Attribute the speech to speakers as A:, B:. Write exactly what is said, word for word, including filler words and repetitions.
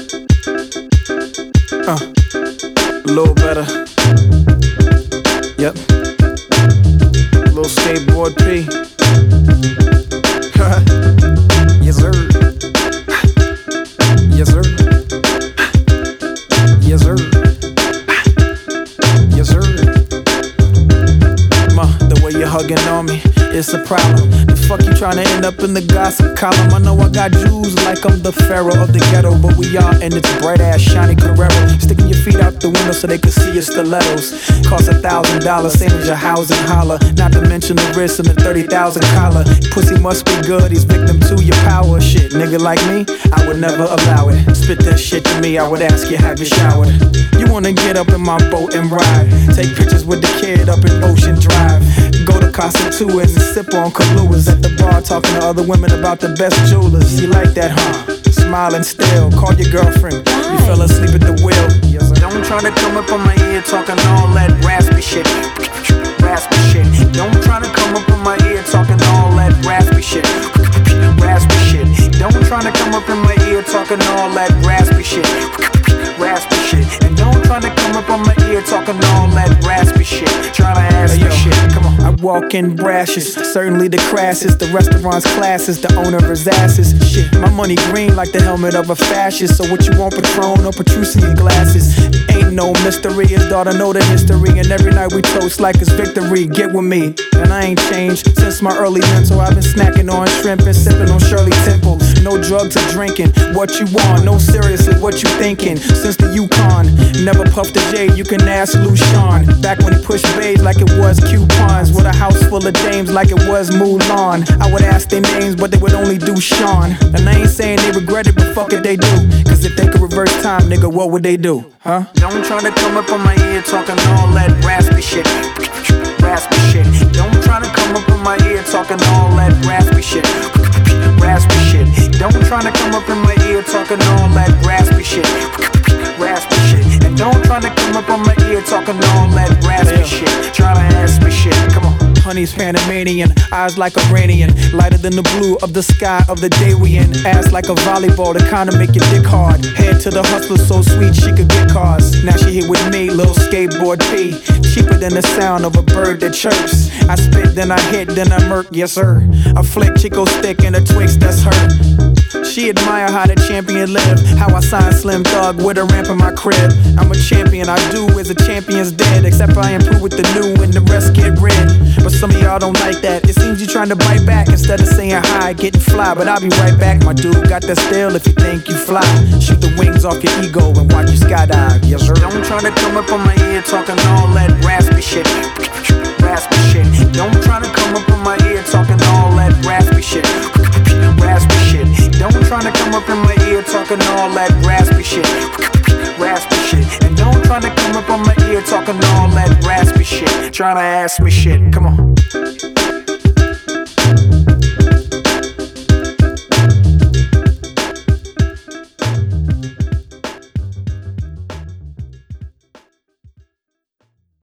A: Uh, a little better. Yep. Little skateboard P. Yes, sir. Yes, sir. Yes, sir. Yes, sir. Ma, the way you're hugging on me, it's a problem. The fuck you trying to end up in the gossip column? I know I got Jews like I'm the pharaoh of the ghetto, but we are, and it's bright ass shiny Carrero. Sticking your feet out the window so they can see your stilettos. Cost a thousand dollars, same as your housing holler. Not to mention the wrist and the thirty thousand collar. Pussy must be good, he's victim to your power. Shit, nigga like me, I would never allow it. Spit that shit to me, I would ask you, have you showered? You wanna get up in my boat and ride? Take pictures with the kid up in Ocean Drive. Go to Casa Tuas and sip on Kahlúas at the bar, talking to other women about the best jewelers. You like that, huh? Smiling still, call your girlfriend. You fell asleep at the wheel. Don't try to come up on my ear talking all that raspy shit. Raspy shit. Don't try to come up on my ear talking all that raspy shit. Raspy shit. Don't try to come up in my ear talking all that raspy shit. Raspy shit. And don't try to come up on my ear talking all that raspy shit. Try to ask me shit. Come on. I walk in brashes, certainly the crassest. The restaurant's classes, the owner of his asses. Shit, my money green like the helmet of a fascist. So what you want, Patron or Petrus in your glasses? Ain't no mystery, his daughter know the history. And every night we toast like it's victory. Get with me, and I ain't changed since my early mental. I've been snacking on shrimp and sipping on Shirley Temple. No drugs or drinking, what you want? No, seriously, what you thinking? Since the Yukon, never puffed a J, you can ask Lucian. Back when he pushed babes like it was coupons. With a house full of dames like it was Mulan. I would ask their names, but they would only do Sean. And I ain't saying they regret it, but fuck it, they do. Cause if they could reverse time, nigga, what would they do? Huh? Don't try to come up on my ear talking all that raspy shit. Raspy shit. Don't try to come up on my ear talking all that raspy shit. Raspy shit. Don't try to come up in my ear talking all that raspy shit. Raspy shit. And don't try to come up on my ear talking all that raspy shit. Try to ask me shit. Come on. Honey's Panamanian, eyes like Iranian, lighter than the blue of the sky of the day we in. Ass like a volleyball to kinda make your dick hard. Head to the hustler so sweet she could get cars. Now she here with me, little skateboard P. Cheaper than the sound of a bird that chirps. I spit, then I hit, then I murk, yes sir. I flick Chico stick and a Twix, that's her. She admire how the champion live. How I sign Slim Thug with a ramp in my crib. I'm a champion, I do as a champion's dead. Except I improve with the new and the rest get red. But some of y'all don't like that. It seems you trying to bite back instead of saying hi, getting fly. But I'll be right back, my dude got that style if you think you fly. Shoot the wings off your ego and watch you skydive, yes sir. Don't try to come up on my ear talking all that raspy shit. Raspy shit. Don't try to come up on my ear talking all that raspy shit. Raspy shit. Don't try to come up in my ear talking all that raspy shit. Raspy shit. And don't try to come up on my ear talking all that raspy shit. Trying to ask me shit. Come on.